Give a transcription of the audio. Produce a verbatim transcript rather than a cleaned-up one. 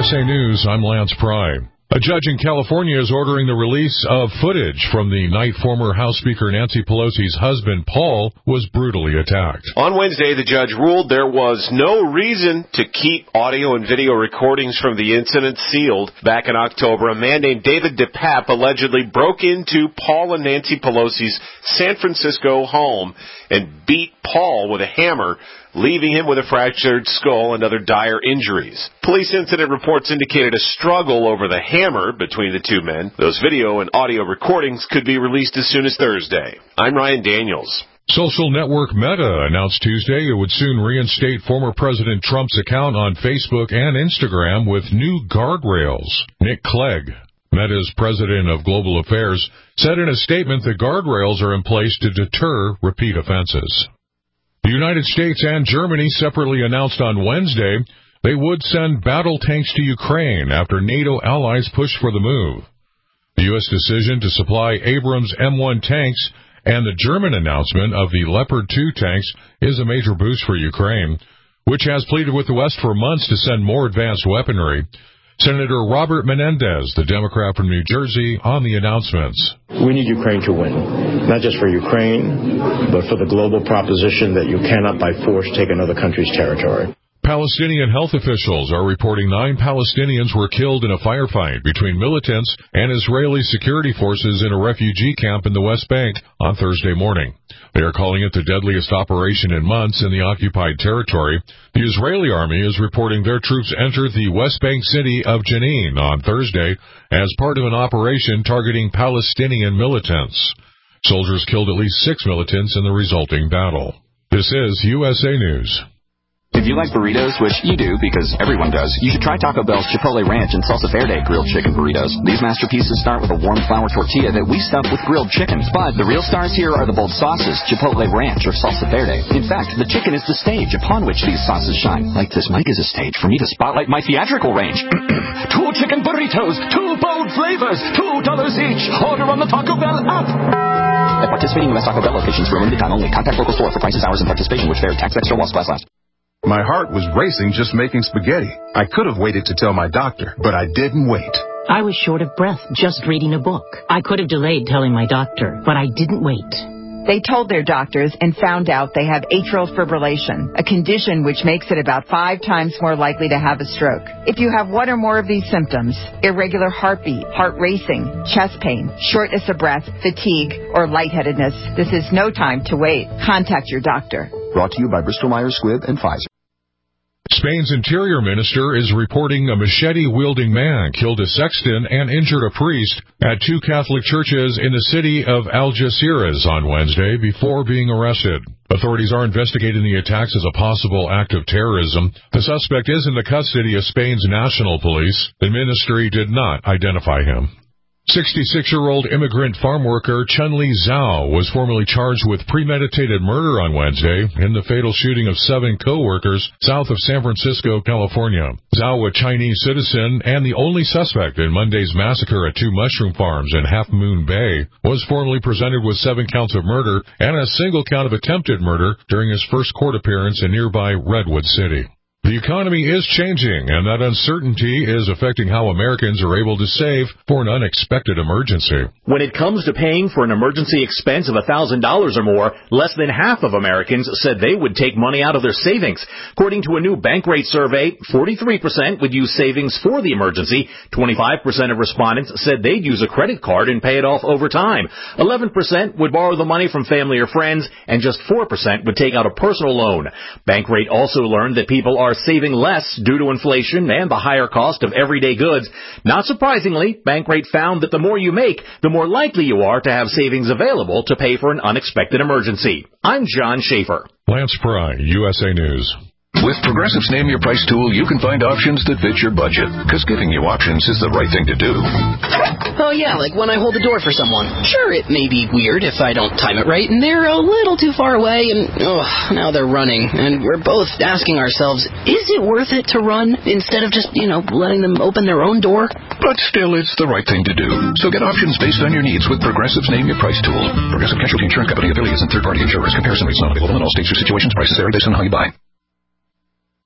S A News, I'm Lance Pry. A judge in California is ordering the release of footage from the night former House Speaker Nancy Pelosi's husband, Paul, was brutally attacked. On Wednesday, the judge ruled there was no reason to keep audio and video recordings from the incident sealed. Back in October, a man named David DePape allegedly broke into Paul and Nancy Pelosi's San Francisco home and beat Paul with a hammer, leaving him with a fractured skull and other dire injuries. Police incident reports indicated a struggle over the hammer between the two men. Those video and audio recordings could be released as soon as Thursday. I'm Ryan Daniels. Social network Meta announced Tuesday it would soon reinstate former President Trump's account on Facebook and Instagram with new guardrails. Nick Clegg, Meta's president of global affairs, said in a statement the guardrails are in place to deter repeat offenses. The United States and Germany separately announced on Wednesday they would send battle tanks to Ukraine after NATO allies pushed for the move. The U S decision to supply Abrams M one tanks and the German announcement of the Leopard two tanks is a major boost for Ukraine, which has pleaded with the West for months to send more advanced weaponry. Senator Robert Menendez, the Democrat from New Jersey, on the announcements. We need Ukraine to win, not just for Ukraine, but for the global proposition that you cannot by force take another country's territory. Palestinian health officials are reporting nine Palestinians were killed in a firefight between militants and Israeli security forces in a refugee camp in the West Bank on Thursday morning. They are calling it the deadliest operation in months in the occupied territory. The Israeli army is reporting their troops entered the West Bank city of Jenin on Thursday as part of an operation targeting Palestinian militants. Soldiers killed at least six militants in the resulting battle. This is U S A News. If you like burritos, which you do because everyone does, you should try Taco Bell's Chipotle Ranch and Salsa Verde grilled chicken burritos. These masterpieces start with a warm flour tortilla that we stuff with grilled chicken. But the real stars here are the bold sauces, Chipotle Ranch or Salsa Verde. In fact, the chicken is the stage upon which these sauces shine. Like this mic is a stage for me to spotlight my theatrical range. Two chicken burritos, two bold flavors, two dollars each. Order on the Taco Bell app. At participating U S Taco Bell locations for a limited time only. Contact local store for prices, hours, and participation, which vary. Tax extra while supplies last. My heart was racing just making spaghetti. I could have waited to tell my doctor, but I didn't wait. I was short of breath just reading a book. I could have delayed telling my doctor, but I didn't wait. They told their doctors and found out they have atrial fibrillation, a condition which makes it about five times more likely to have a stroke. If you have one or more of these symptoms, irregular heartbeat, heart racing, chest pain, shortness of breath, fatigue, or lightheadedness, this is no time to wait. Contact your doctor. Brought to you by Bristol-Myers Squibb and Pfizer. Spain's interior minister is reporting a machete-wielding man killed a sexton and injured a priest at two Catholic churches in the city of Algeciras on Wednesday before being arrested. Authorities are investigating the attacks as a possible act of terrorism. The suspect is in the custody of Spain's national police. The ministry did not identify him. sixty-six-year-old immigrant farm worker Chun-Li Zhao was formally charged with premeditated murder on Wednesday in the fatal shooting of seven co-workers south of San Francisco, California. Zhao, a Chinese citizen and the only suspect in Monday's massacre at two mushroom farms in Half Moon Bay, was formally presented with seven counts of murder and a single count of attempted murder during his first court appearance in nearby Redwood City. The economy is changing, and that uncertainty is affecting how Americans are able to save for an unexpected emergency. When it comes to paying for an emergency expense of one thousand dollars or more, less than half of Americans said they would take money out of their savings. According to a new Bankrate survey, forty-three percent would use savings for the emergency. twenty-five percent of respondents said they'd use a credit card and pay it off over time. eleven percent would borrow the money from family or friends, and just four percent would take out a personal loan. Bankrate also learned that people are saving less due to inflation and the higher cost of everyday goods. Not surprisingly, Bankrate found that the more you make, the more likely you are to have savings available to pay for an unexpected emergency. I'm John Schaefer. Lance Pry, U S A News. With Progressive's Name Your Price tool, you can find options that fit your budget, because giving you options is the right thing to do. Oh, yeah, like when I hold the door for someone. Sure, it may be weird if I don't time it right, and they're a little too far away, and oh, now they're running. And we're both asking ourselves, is it worth it to run instead of just, you know, letting them open their own door? But still, it's the right thing to do. So get options based on your needs with Progressive's Name Your Price tool. Progressive Casualty Insurance Company affiliates and third-party insurers. Comparison rates not available in all states or situations. Prices vary based on how you buy.